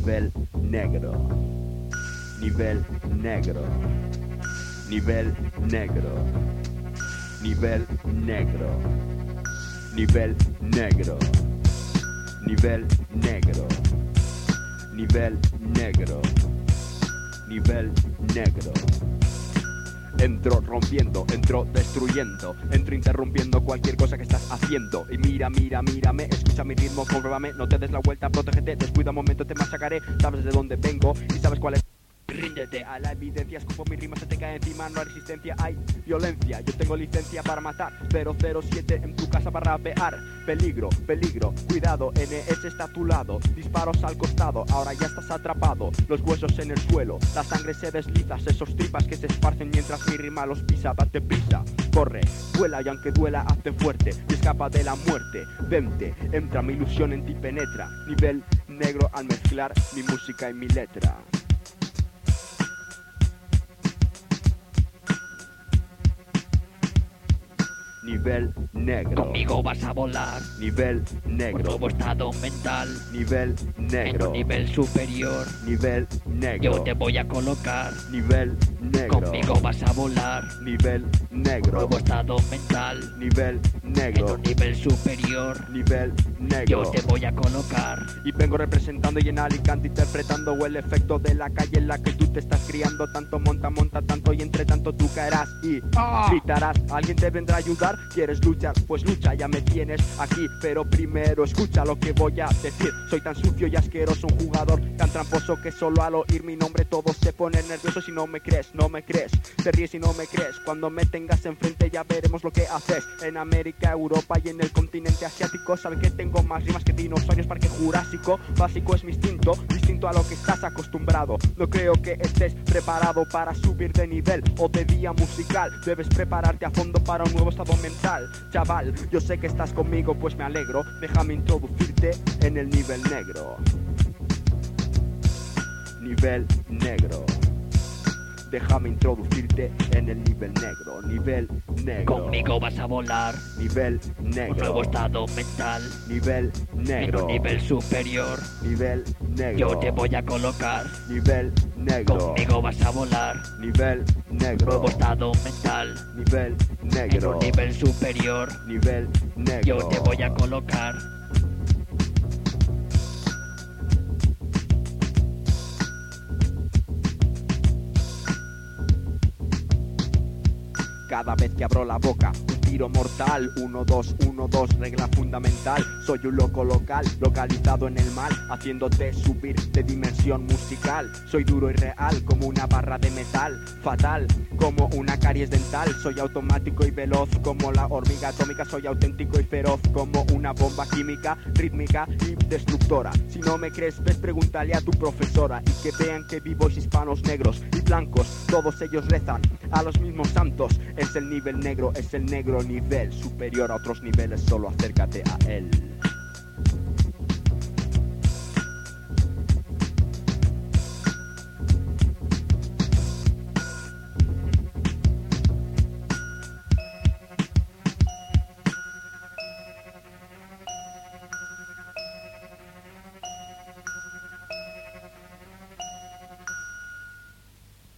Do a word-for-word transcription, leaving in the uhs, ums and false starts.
nivel negro, nivel negro, nivel negro, nivel negro, nivel negro, nivel negro, nivel negro, nivel negro. Entro rompiendo, entro destruyendo, entro interrumpiendo cualquier cosa que estás haciendo. Y mira, mira, mírame, escucha mi ritmo, compruébame, no te des la vuelta, protégete, descuida un momento, te machacaré. Sabes de dónde vengo y sabes cuál es. Ríndete a la evidencia, escupo mi rima, se te cae encima, no hay resistencia, hay violencia. Yo tengo licencia para matar, cero cero siete en tu casa para rapear. Peligro, peligro, cuidado, N S está a tu lado. Disparos al costado, ahora ya estás atrapado. Los huesos en el suelo, la sangre se desliza, sesos tripas que se esparcen mientras mi rima los pisa. Date prisa, corre, vuela y aunque duela hazte fuerte y escapa de la muerte. Vente, entra, mi ilusión en ti penetra. Nivel negro al mezclar mi música y mi letra. Nivel negro. Conmigo vas a volar. Nivel negro. Un nuevo estado mental. Nivel negro. En un nivel superior. Nivel negro. Yo te voy a colocar. Nivel negro. Conmigo vas a volar. Nivel negro. Un nuevo estado mental. Nivel negro. En un nivel superior. Nivel negro. Yo te voy a colocar. Y vengo representando y en Alicante interpretando el efecto de la calle en la que tú te estás criando. Tanto monta, monta tanto y entre tanto tú caerás y ¡Ah! gritarás. ¿Alguien te vendrá a ayudar? ¿Quieres luchar? Pues lucha, ya me tienes aquí. Pero primero escucha lo que voy a decir. Soy tan sucio y asqueroso, un jugador tan tramposo que solo al oír mi nombre todos se ponen nerviosos. Y no me crees, no me crees, te ríes y no me crees. Cuando me tengas enfrente ya veremos lo que haces. En América, Europa y en el continente asiático saben que tengo más rimas que dinosaurios, parque jurásico. Básico es mi instinto, distinto a lo que estás acostumbrado. No creo que estés preparado para subir de nivel o de día musical. Debes prepararte a fondo para un nuevo estado mental. Chaval, yo sé que estás conmigo, pues me alegro. Déjame introducirte en el nivel negro. Nivel negro. Déjame introducirte en el nivel negro. Nivel negro. Conmigo vas a volar. Nivel negro. Un nuevo estado mental. Nivel negro. En un nivel superior. Nivel negro. Yo te voy a colocar. Nivel negro. Conmigo vas a volar. Nivel negro. Nuevo estado mental. Nivel negro. En un nivel superior. Nivel negro. Yo te voy a colocar. Cada vez que abro la boca, un tiro mortal. Uno, dos, uno, dos, regla fundamental. Soy un loco local, localizado en el mal, haciéndote subir de dimensión musical. Soy duro y real como una barra de metal, fatal como una caries dental. Soy automático y veloz como la hormiga atómica. Soy auténtico y feroz como una bomba química, rítmica y destructora. Si no me crees, ves, pregúntale a tu profesora. Y que vean que vivos hispanos, negros y blancos, todos ellos rezan a los mismos santos. Es el nivel negro, es el negro nivel superior a otros niveles, solo acércate a él.